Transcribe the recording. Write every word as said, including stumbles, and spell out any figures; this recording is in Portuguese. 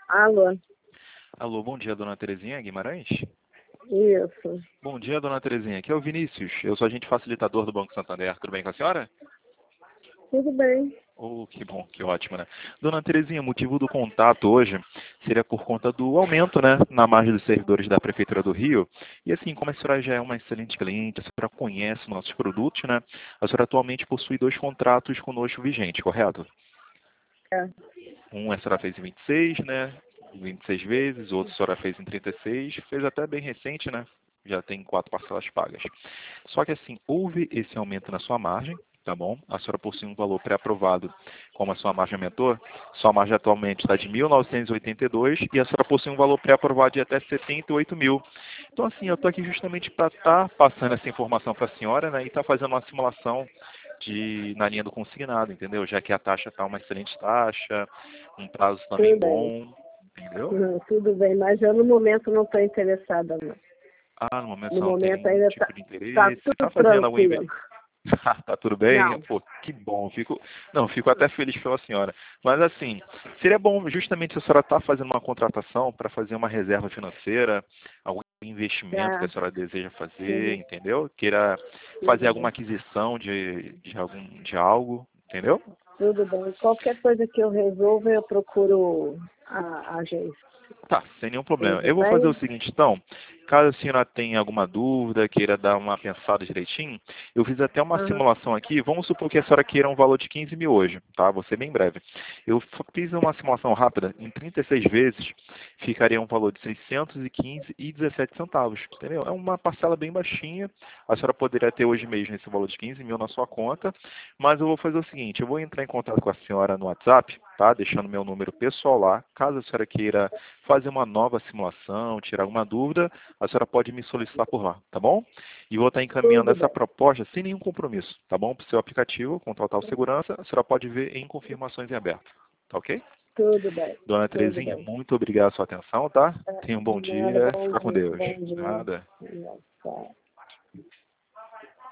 Alô? Alô, bom dia, dona Terezinha Guimarães? Isso. Bom dia, dona Terezinha. Aqui é o Vinícius. Eu sou agente facilitador do Banco Santander. Tudo bem com a senhora? Tudo bem. Oh, que bom, que ótimo, né? Dona Terezinha, o motivo do contato hoje seria por conta do aumento, né, na margem dos servidores da Prefeitura do Rio. E assim, como a senhora já é uma excelente cliente, a senhora conhece nossos produtos, né? A senhora atualmente possui dois contratos conosco vigentes, correto? É. Um a senhora fez em vinte e seis, né? vinte e seis vezes, o outro a senhora fez em trinta e seis, fez até bem recente, né? Já tem quatro parcelas pagas. Só que assim, houve esse aumento na sua margem, tá bom? A senhora possui um valor pré-aprovado, como a sua margem aumentou, sua margem atualmente está de mil novecentos e oitenta e dois e a senhora possui um valor pré-aprovado de até setenta e oito mil. Então assim, eu estou aqui justamente para estar tá passando essa informação para a senhora, né? E estar tá fazendo uma simulação de, na linha do consignado, entendeu? Já que a taxa está uma excelente taxa, um prazo também Tudo bem. bom, entendeu? Não, tudo bem, mas eu no momento não estou interessada, não. Ah, no momento No você não tem momento nenhum ainda está tipo de tá interesse, tudo está fazendo algum tranquilo. investimento? Tá tudo bem? Não. Pô, que bom. Fico, não, fico até feliz pela senhora. Mas assim, seria bom justamente se a senhora está fazendo uma contratação para fazer uma reserva financeira, algum investimento que a Tá. senhora deseja fazer, Uhum. entendeu? Queira fazer Tudo alguma bem. aquisição de, de, algum, de algo, entendeu? Tudo bem. Qualquer coisa que eu resolva, eu procuro a, a agência. Tá, sem nenhum problema. Tudo Eu vou fazer o bem? seguinte, então. Caso a senhora tenha alguma dúvida, queira dar uma pensada direitinho, eu fiz até uma Aham. simulação aqui. Vamos supor que a senhora queira um valor de quinze mil hoje, tá? Vou ser bem breve. Eu f- fiz uma simulação rápida. Em trinta e seis vezes, ficaria um valor de seiscentos e quinze e dezessete centavos, entendeu? É uma parcela bem baixinha. A senhora poderia ter hoje mesmo esse valor de quinze mil na sua conta. Mas eu vou fazer o seguinte, eu vou entrar em contato com a senhora no WhatsApp, tá? Deixando meu número pessoal lá. Caso a senhora queira fazer uma nova simulação, tirar alguma dúvida, a senhora pode me solicitar por lá, tá bom? E vou estar encaminhando Tudo essa bem. proposta sem nenhum compromisso, tá bom? Para o seu aplicativo, com total segurança, a senhora pode ver em confirmações em aberto, tá ok? Tudo bem. Dona Tudo Terezinha, bem. muito obrigado pela sua atenção, tá? É, Tenha um bom de nada, dia, bom fica com dia. Deus. Bom dia. Nada. Tchau.